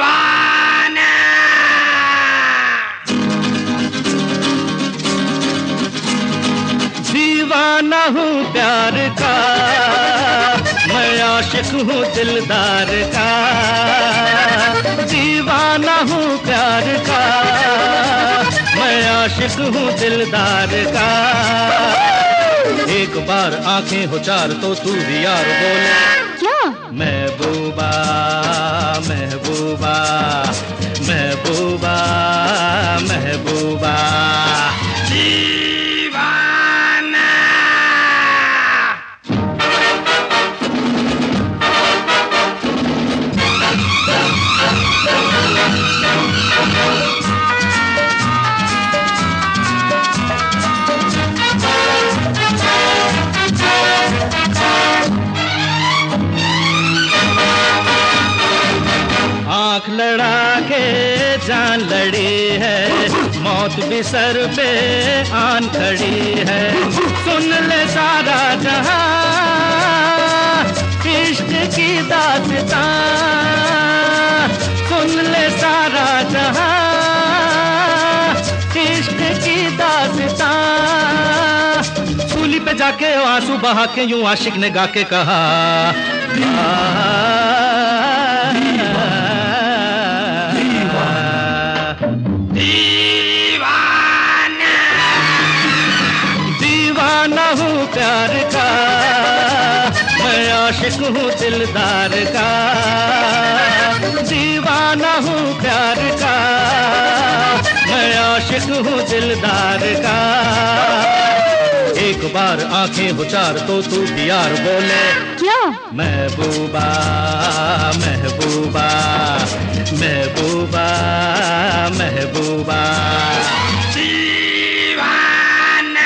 दीवाना। दीवाना हूँ प्यार का, मैं आशिक हूँ दिलदार का। दीवाना हूँ प्यार का, मैं आशिक हूँ दिलदार का। एक बार आंखें हो चार तो तू भी यार बोले क्या? महबूबा महबूबा महबूबा महबूबा। दीवाना। आँख लड़ा के जान लड़ी है, मौत भी सर पे आन खड़ी है। सुन ले सारा जहां इश्क की दास्तां, सुन ले सारा जहां इश्क की दास्तां। सूली पे जाके आंसू बहा के यूं आशिक ने गा के कहा दीवाना। दीवाना हूँ प्यार का, मैं आशिक हूँ दिलदार का। दीवाना हूँ प्यार का, मैं आशिक हूँ दिलदार का। एक बार आंखें हो चार तो तू भी यार बोले क्या? महबूबा महबूबा महबूबा महबूबा। दीवाना।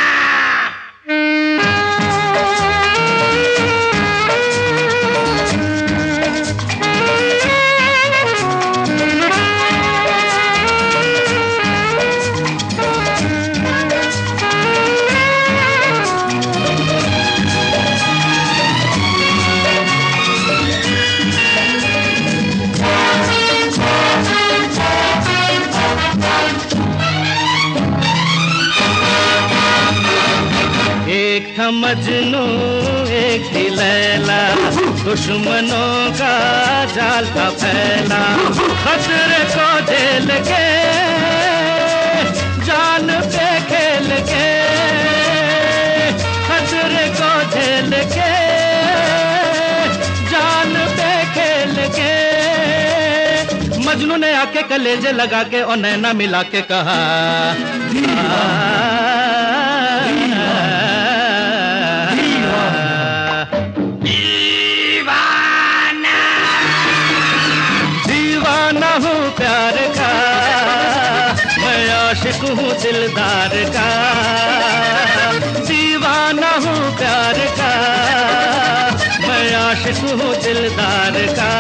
एक था मजनू एक थी लैला, दुश्मनों का जाल था फैला। खतरे को झेल के जान पे खेल के, खतरे को झेल के जान पे खेल के। मजनू ने आके कलेजे लगा के और नैना मिला के कहा दीवाना। दीवाना हूँ प्यार का, मैं आशिक हूँ दिलदार का। दीवाना हूँ प्यार का, मैं आशिक हूँ दिलदार का।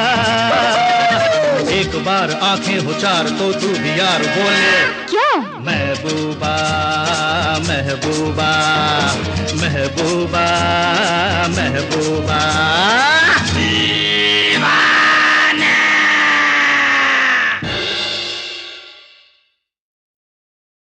एक बार आंखें हो चार तो तू भी यार बोले क्या? महबूबा महबूबा महबूबा महबूबा।